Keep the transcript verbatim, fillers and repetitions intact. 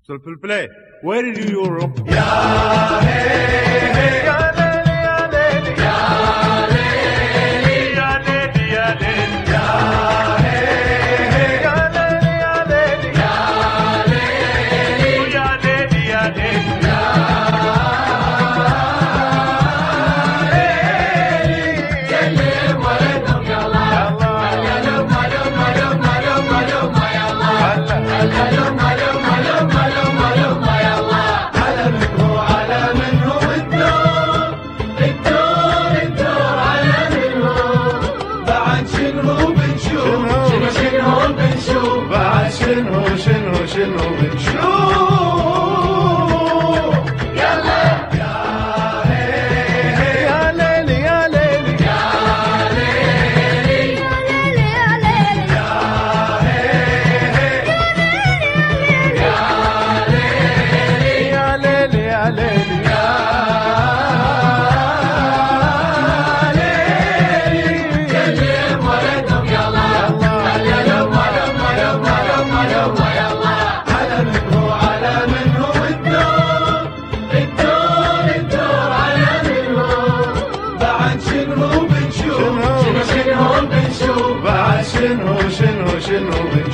Triple play. Where in Europe? Ya hey hey, ya leli ya leli, ya leli ya leli ya leli, ya hey hey, ya leli ya leli, ya leli ya leli ya leli, ya leli. Gel maradam yalla, yalla malum malum malum malum yalla, yalla malum malum malum malum yalla. على منه على منه الدور الدور الدور على منه بعد شنو بنشوف شنو شنو بنشوف بعد شنو شنو شنو بنشوف يلا يا هي هي يا ليلي يا ليلي يا ليلي يا ليلي يا ليلي يا هي هي يا ليلي يا ليلي يا ليلي يا ليلي يلي مريضهم يلا يلا مريض مريض مريض مريض يلا على منه على منه الدور الدور الدور على منه بعد شنو بنشوف شنو شنو بنشوف بعد شنو شنو شنو بنشوف